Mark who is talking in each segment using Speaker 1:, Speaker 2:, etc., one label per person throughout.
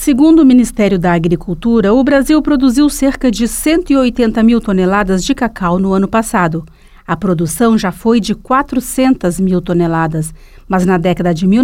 Speaker 1: Segundo o Ministério da Agricultura, o Brasil produziu cerca de 180 mil toneladas de cacau no ano passado. A produção já foi de 400 mil toneladas, mas na década de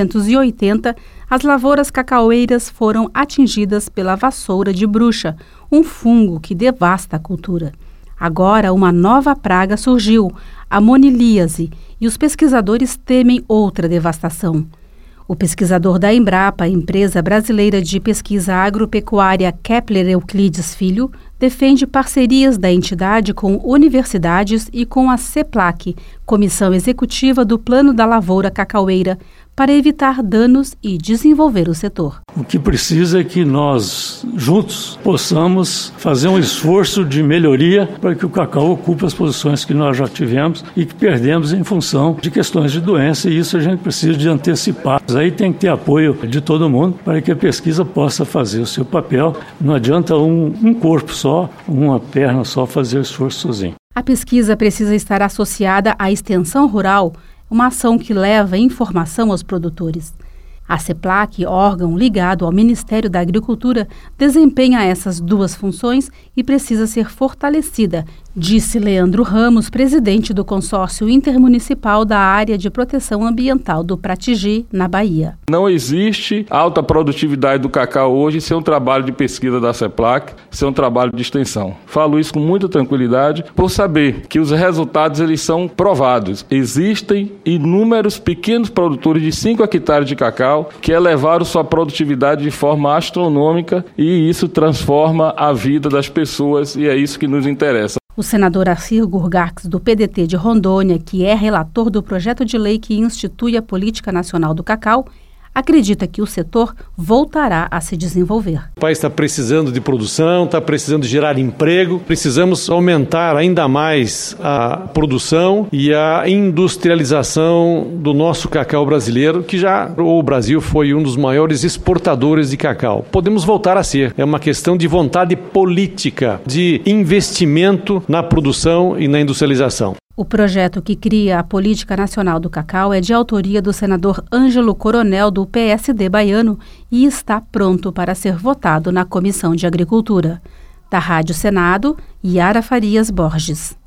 Speaker 1: 1980, as lavouras cacaueiras foram atingidas pela vassoura de bruxa, um fungo que devasta a cultura. Agora, uma nova praga surgiu, a monilíase, e os pesquisadores temem outra devastação. O pesquisador da Embrapa, empresa brasileira de pesquisa agropecuária Kepler Euclides Filho, defende parcerias da entidade com universidades e com a CEPLAC, Comissão Executiva do Plano da Lavoura Cacaueira, para evitar danos e desenvolver o setor.
Speaker 2: O que precisa é que nós, juntos, possamos fazer um esforço de melhoria para que o cacau ocupe as posições que nós já tivemos e que perdemos em função de questões de doença, e isso a gente precisa de antecipar. Aí tem que ter apoio de todo mundo para que a pesquisa possa fazer o seu papel. Não adianta um corpo só, uma perna só fazer o esforço sozinho.
Speaker 1: A pesquisa precisa estar associada à extensão rural, uma ação que leva informação aos produtores. A CEPLAC, órgão ligado ao Ministério da Agricultura, desempenha essas duas funções e precisa ser fortalecida, disse Leandro Ramos, presidente do Consórcio Intermunicipal da Área de Proteção Ambiental do Pratigi, na Bahia.
Speaker 3: Não existe alta produtividade do cacau hoje sem um trabalho de pesquisa da CEPLAC, sem um trabalho de extensão. Falo isso com muita tranquilidade por saber que os resultados eles são provados. Existem inúmeros pequenos produtores de 5 hectares de cacau que elevaram sua produtividade de forma astronômica, e isso transforma a vida das pessoas, e é isso que nos interessa.
Speaker 1: O senador Assir Gurgarx, do PDT de Rondônia, que é relator do projeto de lei que institui a Política Nacional do Cacau, acredita que o setor voltará a se desenvolver.
Speaker 4: O país está precisando de produção, está precisando de gerar emprego, precisamos aumentar ainda mais a produção e a industrialização do nosso cacau brasileiro, que o Brasil foi um dos maiores exportadores de cacau. Podemos voltar a ser. É uma questão de vontade política, de investimento na produção e na industrialização.
Speaker 1: O projeto que cria a Política Nacional do Cacau é de autoria do senador Ângelo Coronel, do PSD baiano, e está pronto para ser votado na Comissão de Agricultura. Da Rádio Senado, Yara Farias Borges.